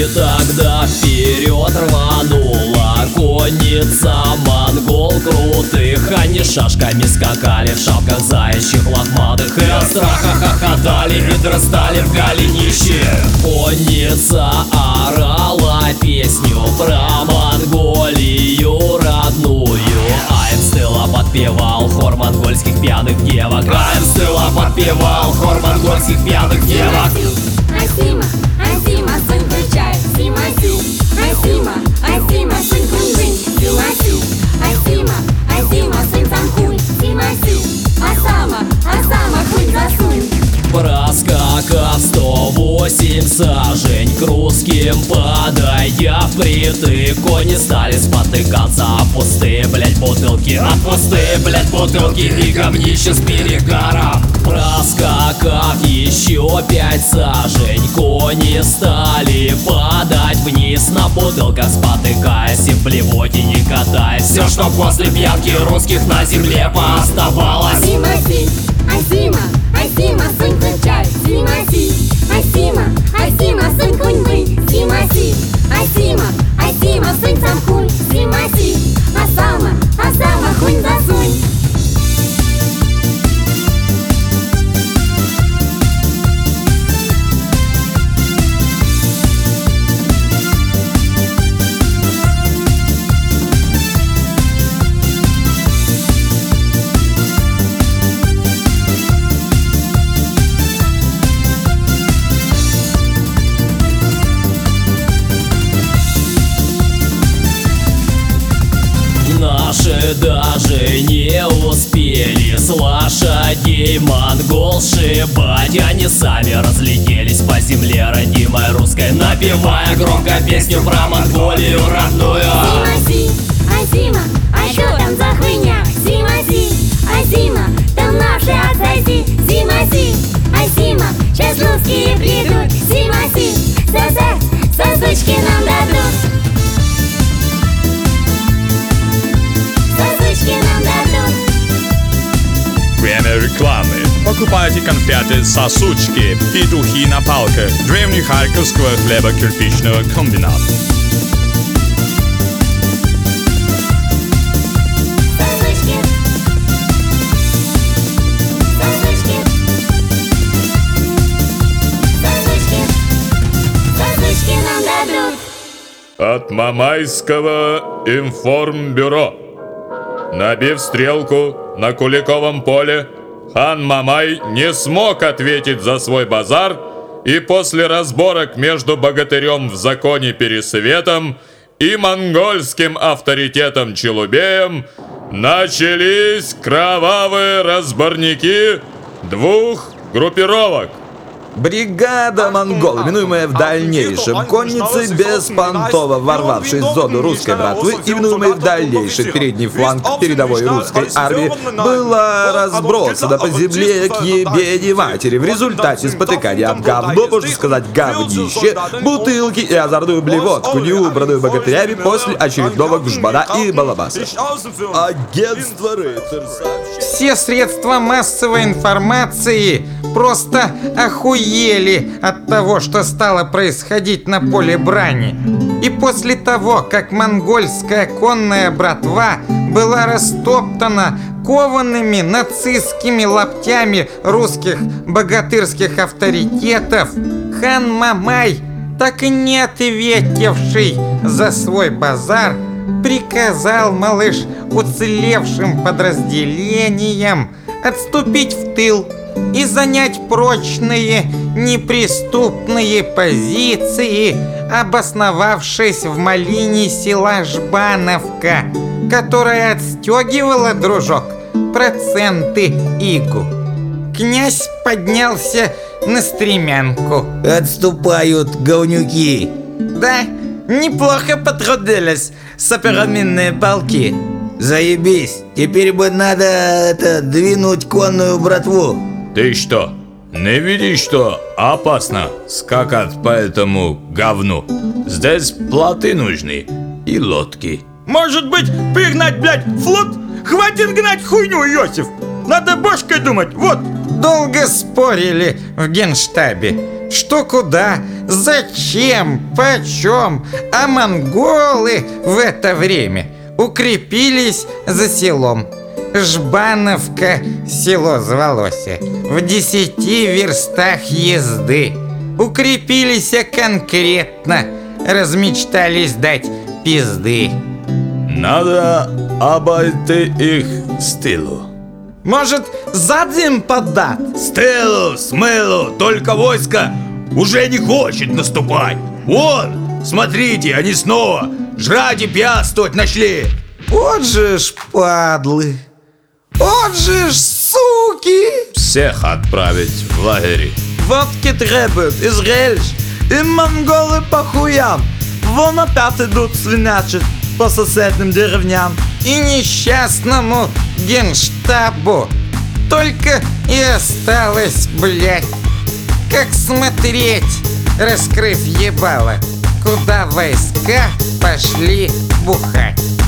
И тогда вперед рванула конница монгол крутых. Они шашками скакали в шапках заячьих лохматых, и от страха хохотали и драстали в голенище. Конница орала песню про Монголию родную, а им с тыла подпевал хор монгольских пьяных девок. А им с тыла подпевал хор монгольских пьяных девок. Асима, Асима, сын включай, Симаси. Асима, Асима, сын кунь-бынь, Симаси. Асима, Асима, сын самхуй, Симаси. Асама, Асама, хуй засунь. Проскакав 108 сажень к русским подойдя впритык, кони стали спотыкаться о пустые, блять, бутылки, о пустые, блять, бутылки и говнище с перегаром. Проскакав еще 5 сажень, кони стали падать вниз на бутылках, спотыкаясь и в блевоте не катаясь. Все, что после пьянки русских на земле пооставалось. Симаси, Асима, Асима, сын включай, Симаси. Асима, Асима, сын кунь-бынь, Симаси. Асима, Асима, сын самхуй, Симаси. Асама, Асама, хуй засунь. Наши даже не успели с лошадей монгол сшибать. Они сами разлетелись по земле родимой русской, напевая громко песню про Монголию родную. Симаси, Асима, а что там за хуйня? Симаси, Асима, там наши отсоси. Симаси, Асима, сейчас русские придут. Симаси, сосочки нам дадут. Сосочки нам дадут. Время рекламы. Покупайте конфеты «Сосучки», петухи на палках древнехарьковского хлебокирпичного комбината. Сосочки, сосочки, сосочки, сосочки нам дадут. От Мамайского информбюро. Набив стрелку на Куликовом поле, хан Мамай не смог ответить за свой базар, и после разборок между богатырем в законе Пересветом и монгольским авторитетом Челубеем начались кровавые разборники двух группировок. Бригада монгол, именуемая в дальнейшем конницей беспонтово ворвавшей в зону русской братвы, именуемой в дальнейшем передний фланг передовой русской армии, была разбросана по земле к ебени матери. В результате спотыкания об говно, можно сказать говнище, бутылки и озорную блевотку, неубранную богатырями после очередного гжбана и балабаса. Агентство Рейтер сообщает. Все средства массовой информации просто охуели от того, что стало происходить на поле брани. И после того, как монгольская конная братва была растоптана коваными нацистскими лаптями русских богатырских авторитетов, хан Мамай, так и не ответивший за свой базар, приказал малыш уцелевшим подразделениям отступить в тыл и занять прочные, неприступные позиции, обосновавшись в малине села Жбановка, которая отстегивала, дружок, проценты игу. Князь поднялся на стремянку. Отступают говнюки. Да, неплохо потрудились сапераминные полки. Заебись, теперь бы надо двинуть конную братву. Ты что, не видишь, что опасно скакать по этому говну? Здесь плоты нужны и лодки. Может быть, пригнать, блядь, флот? Хватит гнать хуйню, Иосиф! Надо башкой думать, вот! Долго спорили в генштабе, что куда Зачем? Почем? А монголы в это время укрепились за селом. Жбановка село звалося, в 10 верстах езды. Укрепились конкретно, размечтались дать пизды. Надо обойти их с тылу. Может, задним подать? Стелу, смелу, только войско уже не хочет наступать. Вон, смотрите, они снова жрать и пьянствовать нашли. Вот же ж падлы, вот же ж суки. Всех отправить в лагерь. Водки требуют, и зрелищ, и монголы по хуям. Вон опять идут свинячить по соседним деревням. И несчастному генштабу только и осталось, блядь, как смотреть, раскрыв ебало, куда войска пошли бухать.